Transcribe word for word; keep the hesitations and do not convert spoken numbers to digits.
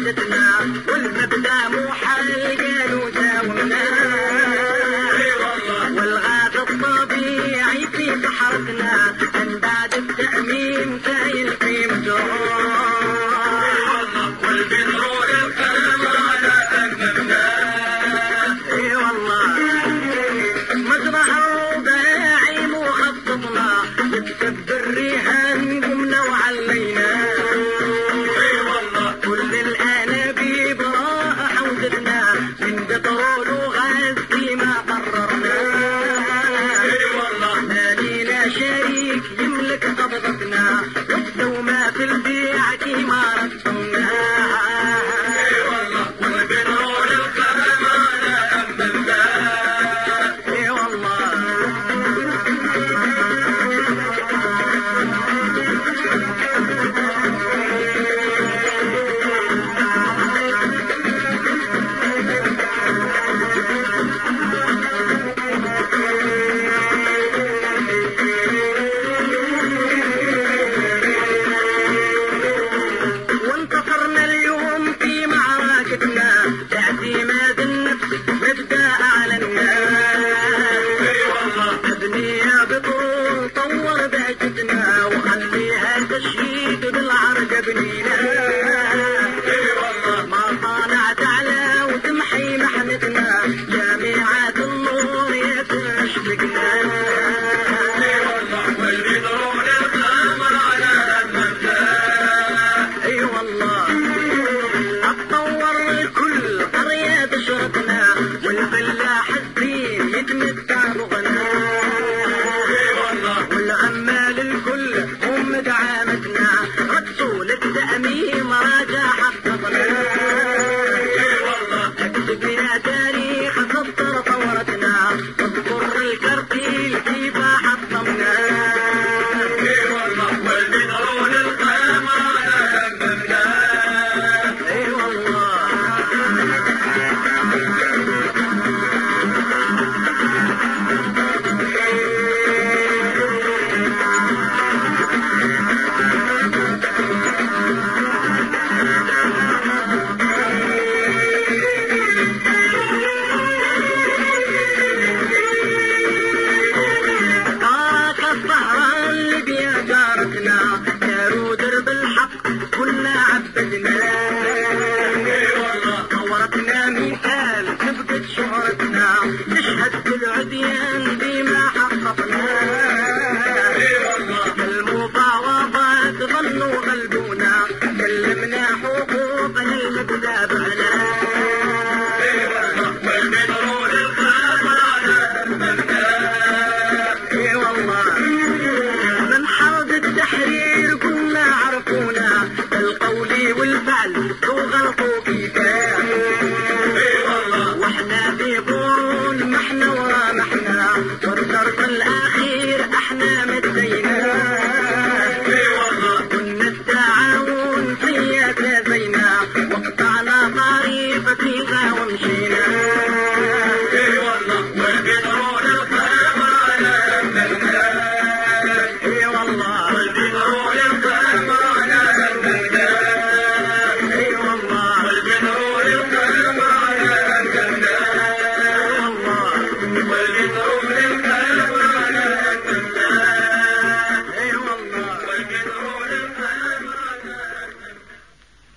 حوزتنا والمبدا مو حل قالوا داومنا والغاز الطبيعي في بحرتنا من بعد التأمين سايل في مجراه والبترول الكلام على أمامنا اي والله مجرى الرباعي مخططنا نكتب الرهان قمنا وعلينا اي والله كل الانابيب راح حوزتنا من بترول وغاز فيما قررنا اي والله ما لينا شريك يملك قبضتنا والدوما في البيع كيما رسمنا اي والله والبترول الكلام على أمامنا اي والله وانتصرنا اليوم في معركتنا باعتماد النفس مبدا اعلنا اي والله ابني يا بطول طور بهجتنا وخليها تشيد بالعرق بنينا اي والله ما صانعت على وتمحي محنتنا جامعات النور يا تشبكنا اي والله والبترول القمر على أمامنا اي والله اتطور كل قرية بشرتنا والفلاح الزين يتمتع بغنى اي والله والعمال الكل هم دعامتنا ردوا للتأمين راجع حققنا اي والله اكتب يا تاريخ سطر ثورتنا اذكر الكرتيل كيف حطمنا اي والله والبترول القمر على أمامنا اي والله طاق الظهر اللي بيا جارتنا داروا درب الحق كنا عبدنا اي والله ثورتنا مثال تبقت شهرتنا نشهد بالعديان بما حققنا اي والله المفاوضات ظنوا غلبونا كلمنا حقوقنا المبدا بنا اي والله والبترول القمر على أمامنا اي والله من حرب التحرير كنا عرفونا بالقول والفعل وغلطوا كفاح